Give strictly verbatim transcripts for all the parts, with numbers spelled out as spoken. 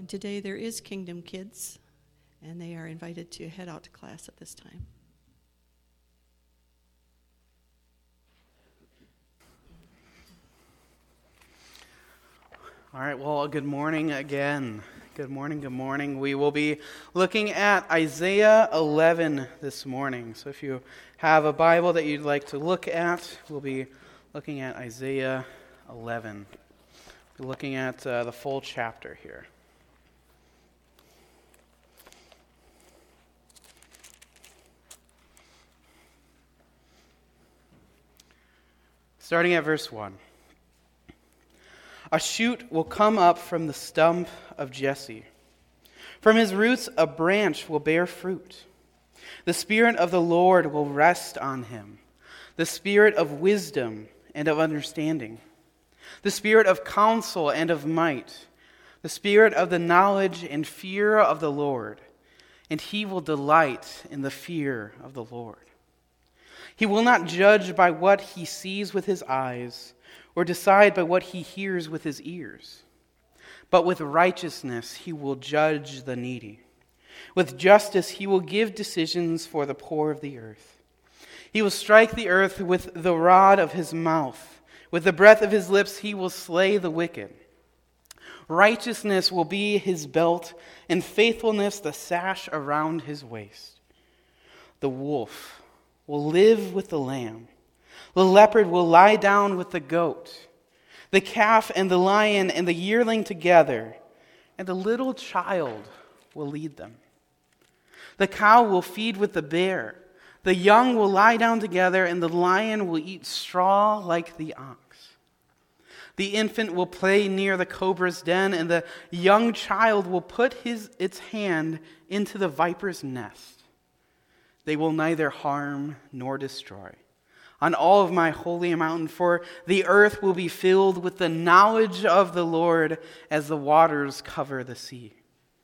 And today there is Kingdom Kids, and they are invited to head out to class at this time. All right, well, good morning again. Good morning, good morning. We will be looking at Isaiah eleven this morning. So if you have a Bible that you'd like to look at, we'll be looking at Isaiah eleven. We're looking at uh, the full chapter here. Starting at verse one. A shoot will come up from the stump of Jesse. From his roots a branch will bear fruit. The Spirit of the Lord will rest on him, the Spirit of wisdom and of understanding, the Spirit of counsel and of might, the Spirit of the knowledge and fear of the Lord, and he will delight in the fear of the Lord. He will not judge by what he sees with his eyes, or decide by what he hears with his ears. But with righteousness he will judge the needy. With justice he will give decisions for the poor of the earth. He will strike the earth with the rod of his mouth. With the breath of his lips he will slay the wicked. Righteousness will be his belt, and faithfulness the sash around his waist. The wolf will live with the lamb. The leopard will lie down with the goat, the calf and the lion and the yearling together, and the little child will lead them. The cow will feed with the bear, the young will lie down together, and the lion will eat straw like the ox. The infant will play near the cobra's den, and the young child will put his its hand into the viper's nest. They will neither harm nor destroy on all of my holy mountain, for the earth will be filled with the knowledge of the Lord as the waters cover the sea.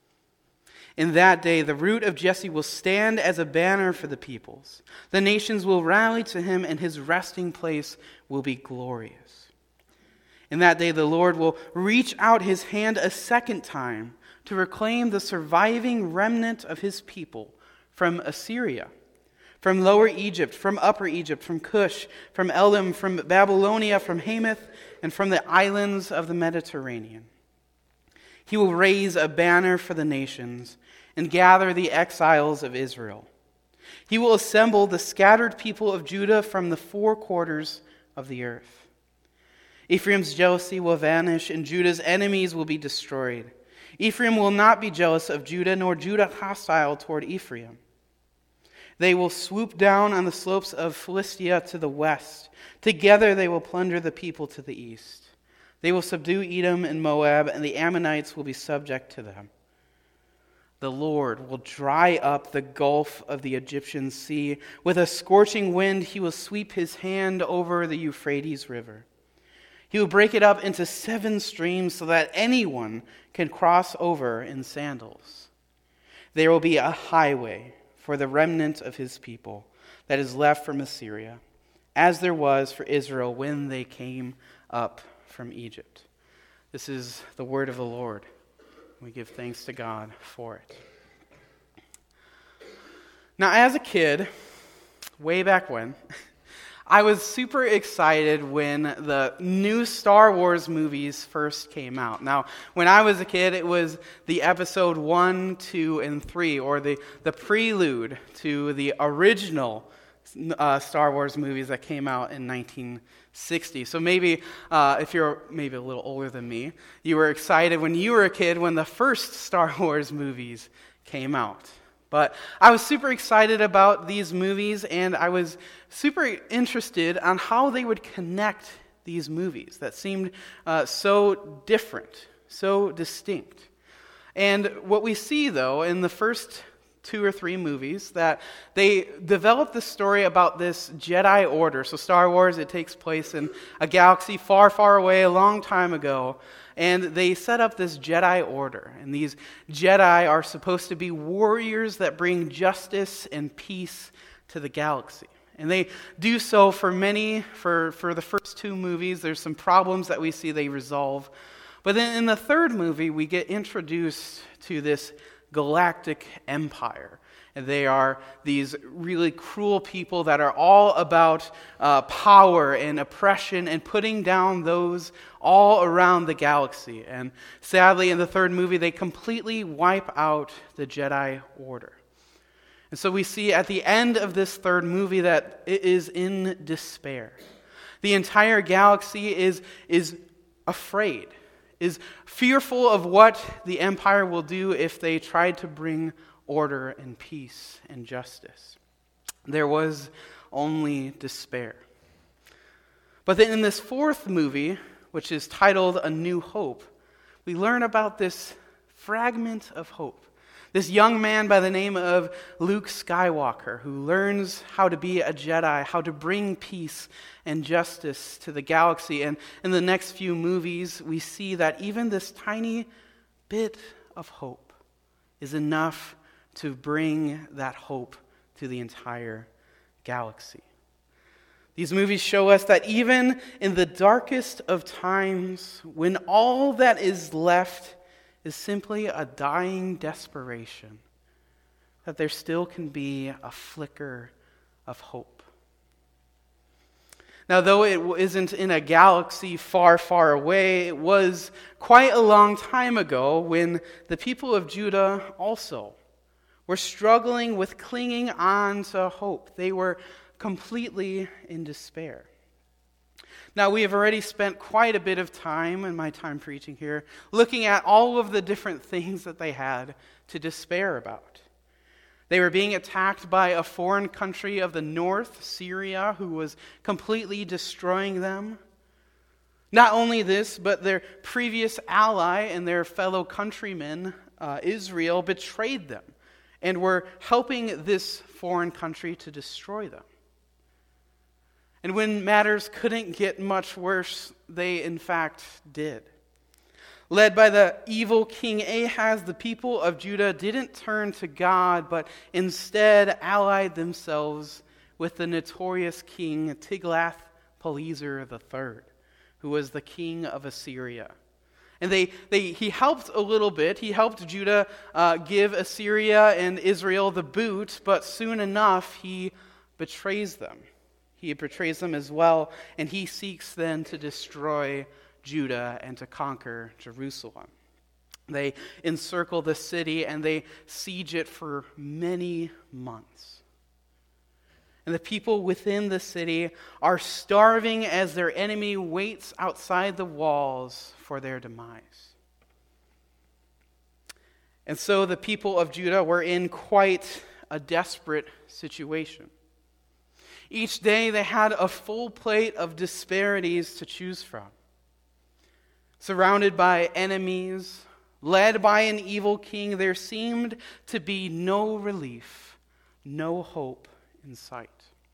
In that day, the root of Jesse will stand as a banner for the peoples. The nations will rally to him, and his resting place will be glorious. In that day, the Lord will reach out his hand a second time to reclaim the surviving remnant of his people from Assyria, from Lower Egypt, from Upper Egypt, from Cush, from Elam, from Babylonia, from Hamath, and from the islands of the Mediterranean. He will raise a banner for the nations and gather the exiles of Israel. He will assemble the scattered people of Judah from the four quarters of the earth. Ephraim's jealousy will vanish, and Judah's enemies will be destroyed. Ephraim will not be jealous of Judah, nor Judah hostile toward Ephraim. They will swoop down on the slopes of Philistia to the west. Together they will plunder the people to the east. They will subdue Edom and Moab, and the Ammonites will be subject to them. The Lord will dry up the gulf of the Egyptian sea. With a scorching wind he will sweep his hand over the Euphrates River. He will break it up into seven streams so that anyone can cross over in sandals. There will be a highway for the remnant of his people that is left from Assyria, as there was for Israel when they came up from Egypt. This is the word of the Lord. We give thanks to God for it. Now, as a kid, way back when, I was super excited when the new Star Wars movies first came out. Now, when I was a kid, it was the episode one, two, and three, or the, the prelude to the original uh, Star Wars movies that came out in nineteen sixty. So maybe, uh, if you're maybe a little older than me, you were excited when you were a kid when the first Star Wars movies came out. But I was super excited about these movies, and I was super interested on how they would connect these movies that seemed uh, so different, so distinct. And what we see, though, in the first two or three movies, that they develop the story about this Jedi Order. So Star Wars, it takes place in a galaxy far, far away, a long time ago. And they set up this Jedi Order. And these Jedi are supposed to be warriors that bring justice and peace to the galaxy. And they do so for many, for, for the first two movies. There's some problems that we see they resolve. But then in the third movie, we get introduced to this galactic empire. And they are these really cruel people that are all about uh, power and oppression and putting down those all around the galaxy. And sadly, in the third movie, they completely wipe out the Jedi Order. And so we see at the end of this third movie that it is in despair. The entire galaxy is, is afraid, is fearful of what the Empire will do if they try to bring order and peace and justice. There was only despair. But then in this fourth movie, which is titled A New Hope, we learn about this fragment of hope. This young man by the name of Luke Skywalker, who learns how to be a Jedi, how to bring peace and justice to the galaxy. And in the next few movies, we see that even this tiny bit of hope is enough to bring that hope to the entire galaxy. These movies show us that even in the darkest of times, when all that is left is simply a dying desperation, that there still can be a flicker of hope. Now, though it isn't in a galaxy far, far away, it was quite a long time ago when the people of Judah also were struggling with clinging on to hope. They were completely in despair. Now, we have already spent quite a bit of time in my time preaching here looking at all of the different things that they had to despair about. They were being attacked by a foreign country of the north, Syria, who was completely destroying them. Not only this, but their previous ally and their fellow countrymen, uh, Israel, betrayed them and were helping this foreign country to destroy them. And when matters couldn't get much worse, they in fact did. Led by the evil King Ahaz, the people of Judah didn't turn to God, but instead allied themselves with the notorious king Tiglath-Pileser the third, who was the king of Assyria. And they, they he helped a little bit. He helped Judah uh, give Assyria and Israel the boot, but soon enough he betrays them. He betrays them as well, and he seeks then to destroy Judah and to conquer Jerusalem. They encircle the city and they siege it for many months. And the people within the city are starving as their enemy waits outside the walls for their demise. And so the people of Judah were in quite a desperate situation. Each day they had a full plate of disparities to choose from. Surrounded by enemies, led by an evil king, there seemed to be no relief, no hope in sight.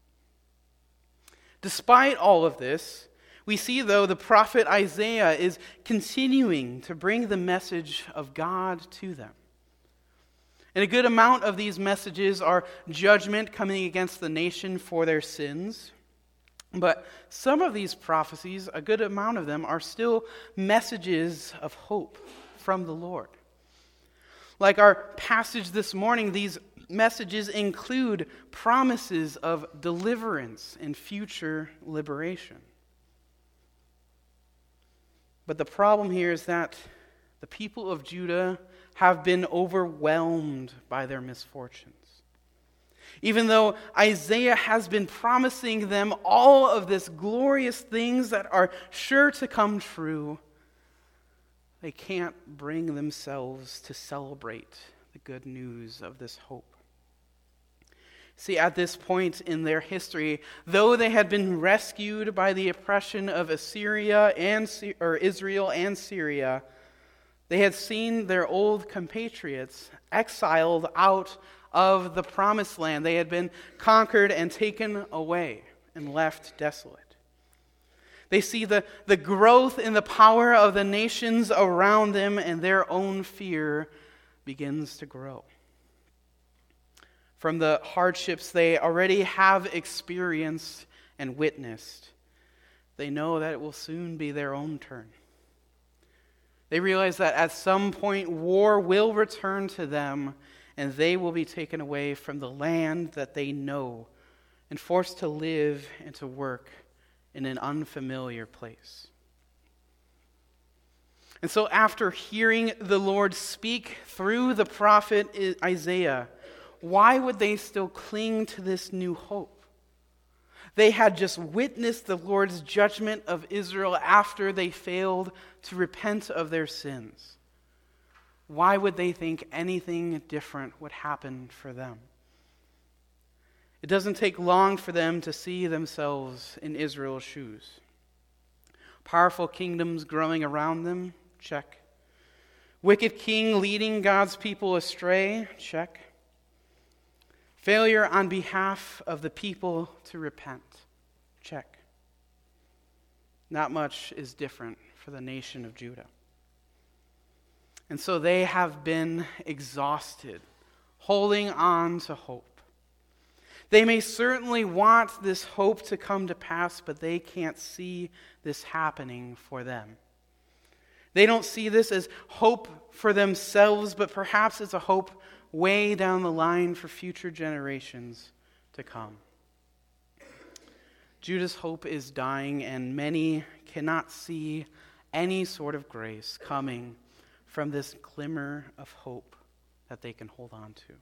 Despite all of this, we see, though, the prophet Isaiah is continuing to bring the message of God to them. And a good amount of these messages are judgment coming against the nation for their sins. But some of these prophecies, a good amount of them, are still messages of hope from the Lord. Like our passage this morning, these messages include promises of deliverance and future liberation. But the problem here is that the people of Judah have been overwhelmed by their misfortunes. Even though Isaiah has been promising them all of this glorious things that are sure to come true, they can't bring themselves to celebrate the good news of this hope. See, at this point in their history, though they had been rescued by the oppression of Assyria and or Israel and Syria, they had seen their old compatriots exiled out of the promised land. They had been conquered and taken away and left desolate. They see the, the growth in the power of the nations around them, and their own fear begins to grow. From the hardships they already have experienced and witnessed, they know that it will soon be their own turn. They realize that at some point war will return to them, and they will be taken away from the land that they know and forced to live and to work in an unfamiliar place. And so after hearing the Lord speak through the prophet Isaiah, why would they still cling to this new hope? They had just witnessed the Lord's judgment of Israel after they failed to repent of their sins. Why would they think anything different would happen for them? It doesn't take long for them to see themselves in Israel's shoes. Powerful kingdoms growing around them, check. Wicked king leading God's people astray, check. Failure on behalf of the people to repent, check. Not much is different for the nation of Judah. And so they have been exhausted, holding on to hope. They may certainly want this hope to come to pass, but they can't see this happening for them. They don't see this as hope for themselves, but perhaps it's a hope way down the line for future generations to come. Judah's hope is dying, and many cannot see any sort of grace coming from this glimmer of hope that they can hold on to.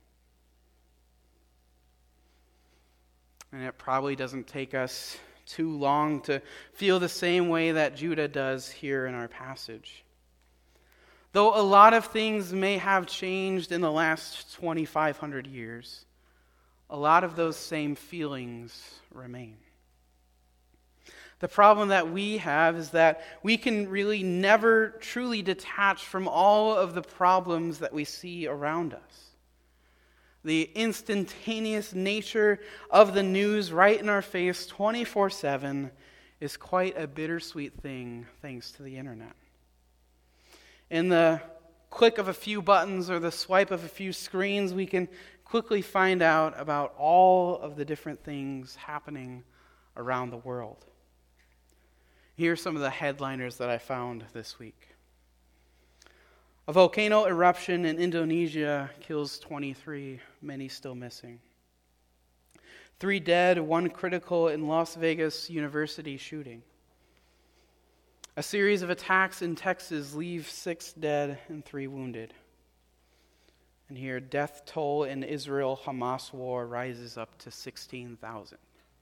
And it probably doesn't take us too long to feel the same way that Judah does here in our passage. Though a lot of things may have changed in the last twenty-five hundred years, a lot of those same feelings remain. The problem that we have is that we can really never truly detach from all of the problems that we see around us. The instantaneous nature of the news right in our face twenty-four seven is quite a bittersweet thing thanks to the internet. In the click of a few buttons or the swipe of a few screens, we can quickly find out about all of the different things happening around the world. Here are some of the headliners that I found this week. A volcano eruption in Indonesia kills twenty-three, many still missing. Three dead, one critical in Las Vegas University shooting. A series of attacks in Texas leave six dead and three wounded. And here, death toll in Israel-Hamas war rises up to sixteen thousand.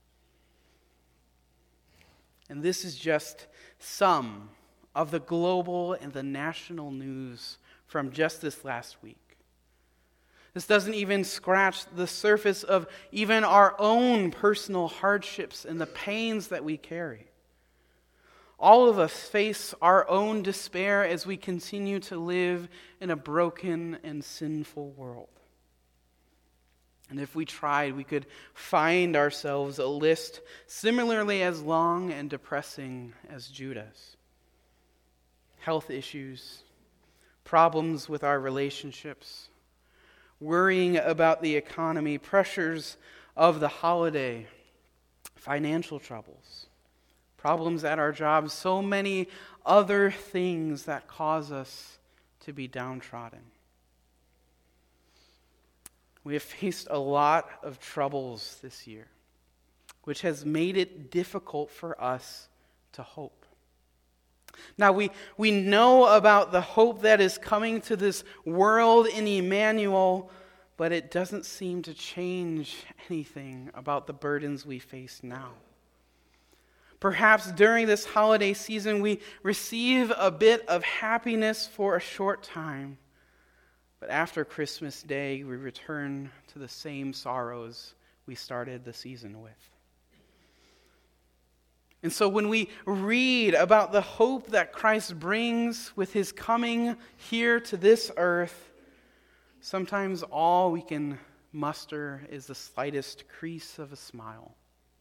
And this is just some of the global and the national news from just this last week. This doesn't even scratch the surface of even our own personal hardships and the pains that we carry. All of us face our own despair as we continue to live in a broken and sinful world. And if we tried, we could find ourselves a list similarly as long and depressing as Judah's. Health issues, problems with our relationships, worrying about the economy, pressures of the holiday, financial troubles, problems at our jobs, so many other things that cause us to be downtrodden. We have faced a lot of troubles this year, which has made it difficult for us to hope. Now, we, we know about the hope that is coming to this world in Emmanuel, but it doesn't seem to change anything about the burdens we face now. Perhaps during this holiday season, we receive a bit of happiness for a short time, but after Christmas Day, we return to the same sorrows we started the season with. And so when we read about the hope that Christ brings with his coming here to this earth, sometimes all we can muster is the slightest crease of a smile.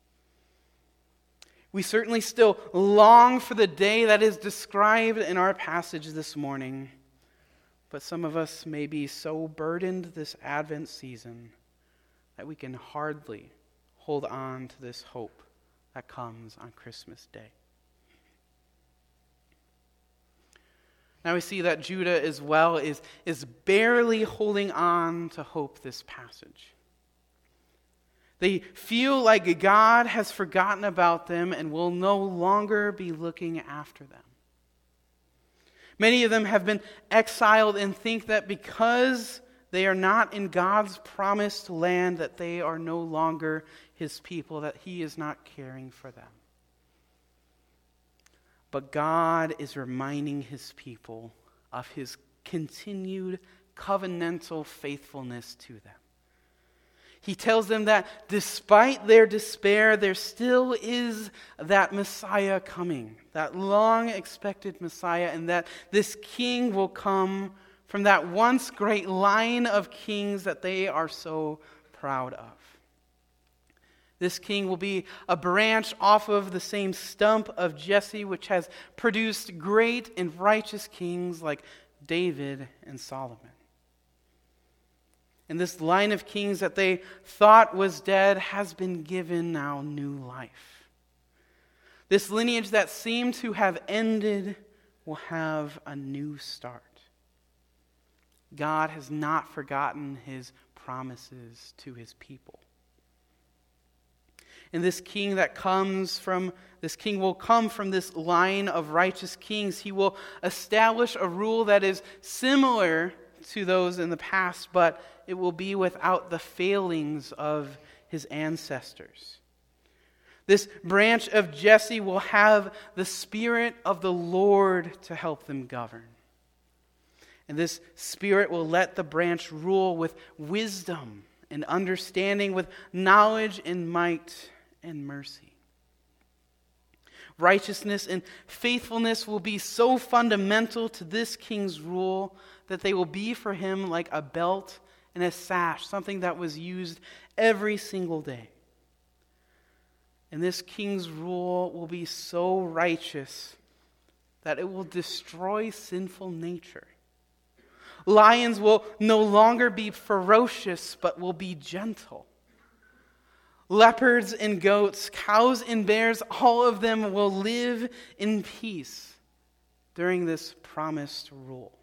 We certainly still long for the day that is described in our passage this morning, but some of us may be so burdened this Advent season that we can hardly hold on to this hope that comes on Christmas Day. Now we see that Judah as well is, is barely holding on to hope this passage. They feel like God has forgotten about them and will no longer be looking after them. Many of them have been exiled and think that because they are not in God's promised land, that they are no longer his people, that he is not caring for them. But God is reminding his people of his continued covenantal faithfulness to them. He tells them that despite their despair, there still is that Messiah coming, that long-expected Messiah, and that this king will come from that once great line of kings that they are so proud of. This king will be a branch off of the same stump of Jesse, which has produced great and righteous kings like David and Solomon. And this line of kings that they thought was dead has been given now new life. This lineage that seemed to have ended will have a new start. God has not forgotten his promises to his people. And this king that comes from, this king will come from this line of righteous kings. He will establish a rule that is similar to those in the past, but it will be without the failings of his ancestors. This branch of Jesse will have the Spirit of the Lord to help them govern. And this Spirit will let the branch rule with wisdom and understanding, with knowledge and might and mercy. Righteousness and faithfulness will be so fundamental to this king's rule that they will be for him like a belt and a sash, something that was used every single day. And this king's rule will be so righteous that it will destroy sinful nature. Lions will no longer be ferocious, but will be gentle. Leopards and goats, cows and bears, all of them will live in peace during this promised rule.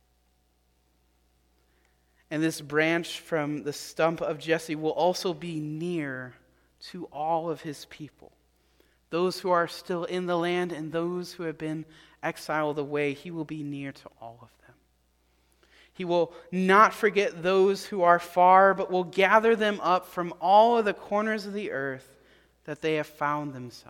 And this branch from the stump of Jesse will also be near to all of his people. Those who are still in the land and those who have been exiled away, he will be near to all of them. He will not forget those who are far, but will gather them up from all of the corners of the earth that they have found themselves.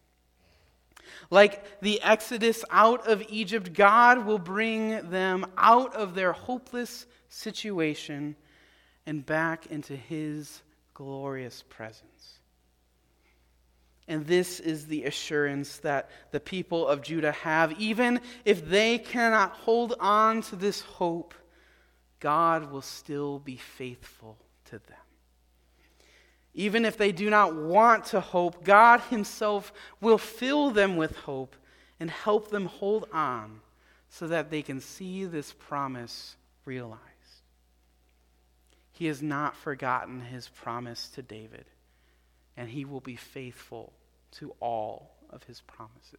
Like the Exodus out of Egypt, God will bring them out of their hopeless situation and back into his glorious presence. And this is the assurance that the people of Judah have. Even if they cannot hold on to this hope, God will still be faithful to them. Even if they do not want to hope, God himself will fill them with hope and help them hold on so that they can see this promise realized. He has not forgotten his promise to David, and he will be faithful to all of his promises.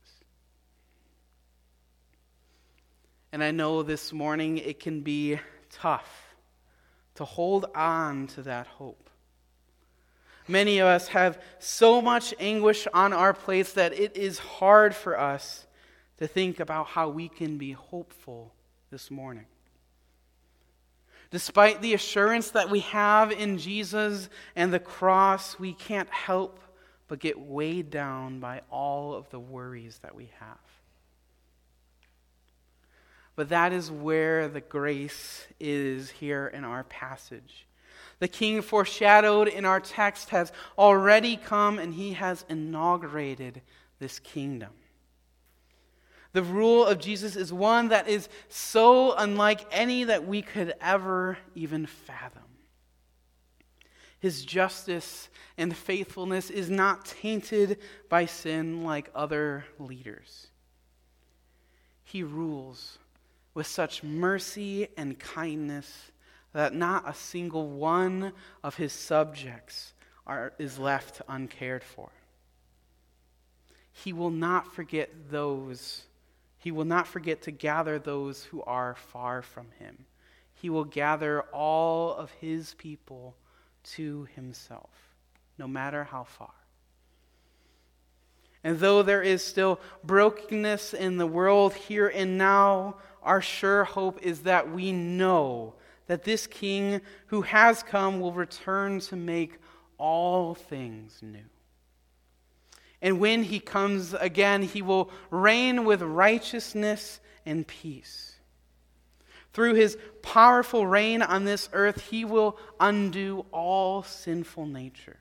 And I know this morning it can be tough to hold on to that hope. Many of us have so much anguish on our plates that it is hard for us to think about how we can be hopeful this morning. Despite the assurance that we have in Jesus and the cross, we can't help but get weighed down by all of the worries that we have. But that is where the grace is here in our passage. The king foreshadowed in our text has already come, and he has inaugurated this kingdom. The rule of Jesus is one that is so unlike any that we could ever even fathom. His justice and faithfulness is not tainted by sin like other leaders. He rules with such mercy and kindness that not a single one of his subjects are, is left uncared for. He will not forget those He will not forget to gather those who are far from him. He will gather all of his people to himself, no matter how far. And though there is still brokenness in the world here and now, our sure hope is that we know that this King who has come will return to make all things new. And when he comes again, he will reign with righteousness and peace. Through his powerful reign on this earth, he will undo all sinful nature.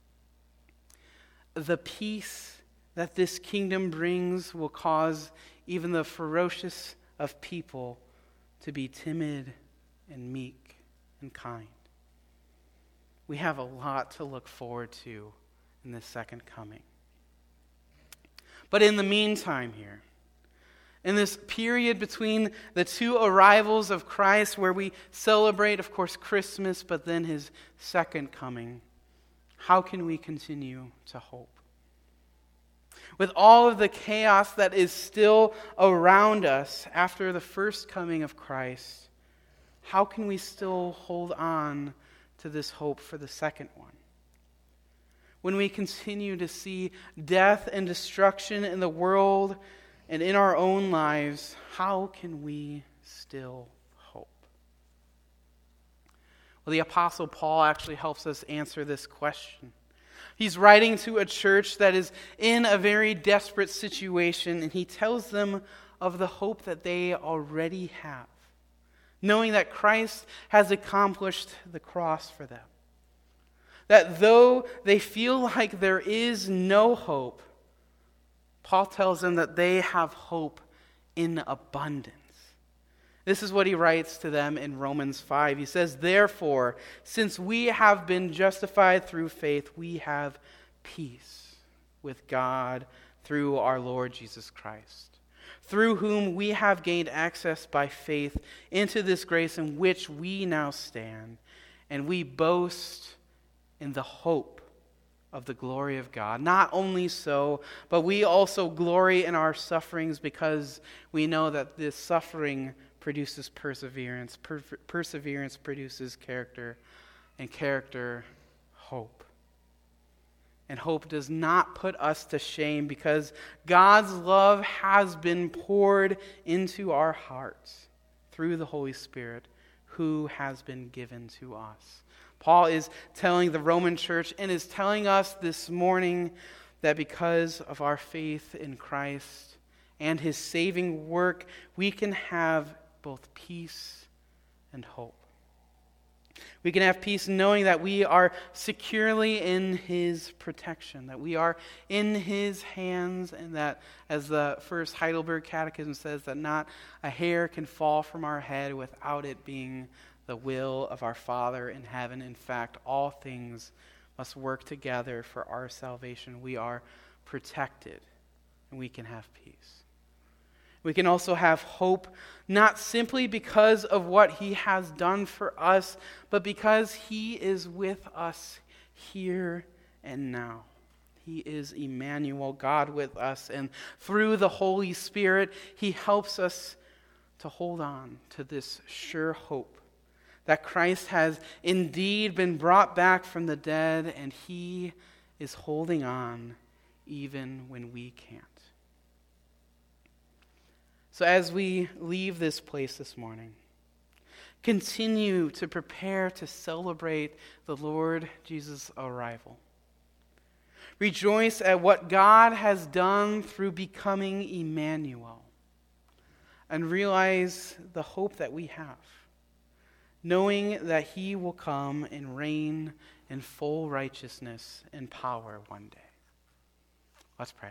The peace that this kingdom brings will cause even the ferocious of people to be timid and meek and kind. We have a lot to look forward to in this second coming. But in the meantime here, in this period between the two arrivals of Christ, where we celebrate, of course, Christmas, but then his second coming, how can we continue to hope? With all of the chaos that is still around us after the first coming of Christ, how can we still hold on to this hope for the second one? When we continue to see death and destruction in the world and in our own lives, how can we still hope? Well, the Apostle Paul actually helps us answer this question. He's writing to a church that is in a very desperate situation, and he tells them of the hope that they already have, knowing that Christ has accomplished the cross for them. That though they feel like there is no hope, Paul tells them that they have hope in abundance. This is what he writes to them in Romans five. He says, "Therefore, since we have been justified through faith, we have peace with God through our Lord Jesus Christ, through whom we have gained access by faith into this grace in which we now stand, and we boast in the hope of the glory of God. Not only so, but we also glory in our sufferings because we know that this suffering produces perseverance. Per- perseverance produces character, and character, hope. And hope does not put us to shame because God's love has been poured into our hearts through the Holy Spirit who has been given to us." Paul is telling the Roman church and is telling us this morning that because of our faith in Christ and his saving work, we can have both peace and hope. We can have peace knowing that we are securely in his protection, that we are in his hands, and that, as the first Heidelberg Catechism says, that not a hair can fall from our head without it being the will of our Father in heaven. In fact, all things must work together for our salvation. We are protected, and we can have peace. We can also have hope, not simply because of what he has done for us, but because he is with us here and now. He is Emmanuel, God with us, and through the Holy Spirit, he helps us to hold on to this sure hope that Christ has indeed been brought back from the dead, and he is holding on even when we can't. So as we leave this place this morning, continue to prepare to celebrate the Lord Jesus' arrival. Rejoice at what God has done through becoming Emmanuel, and realize the hope that we have, knowing that he will come and reign in full righteousness and power one day. Let's pray.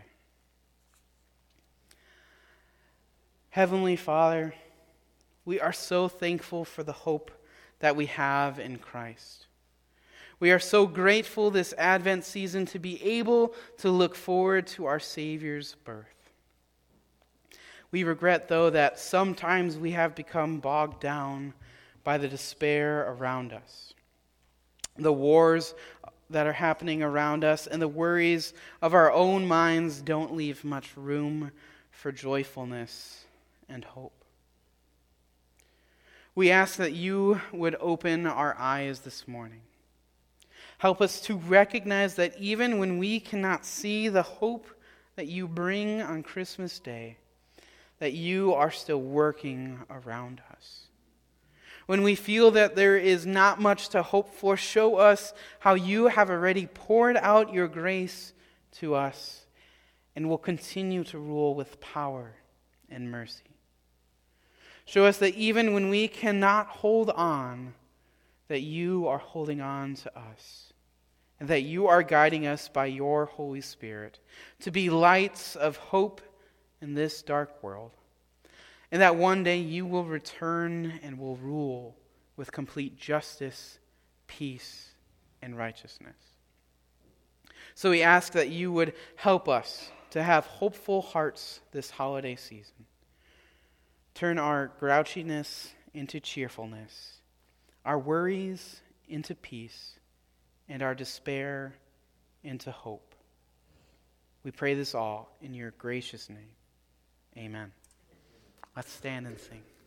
Heavenly Father, we are so thankful for the hope that we have in Christ. We are so grateful this Advent season to be able to look forward to our Savior's birth. We regret, though, that sometimes we have become bogged down by the despair around us, the wars that are happening around us, and the worries of our own minds don't leave much room for joyfulness and hope. We ask that you would open our eyes this morning. Help us to recognize that even when we cannot see the hope that you bring on Christmas Day, that you are still working around us. When we feel that there is not much to hope for, show us how you have already poured out your grace to us and will continue to rule with power and mercy. Show us that even when we cannot hold on, that you are holding on to us, and that you are guiding us by your Holy Spirit to be lights of hope in this dark world, and that one day you will return and will rule with complete justice, peace, and righteousness. So we ask that you would help us to have hopeful hearts this holiday season. Turn our grouchiness into cheerfulness, our worries into peace, and our despair into hope. We pray this all in your gracious name. Amen. Let's stand and sing.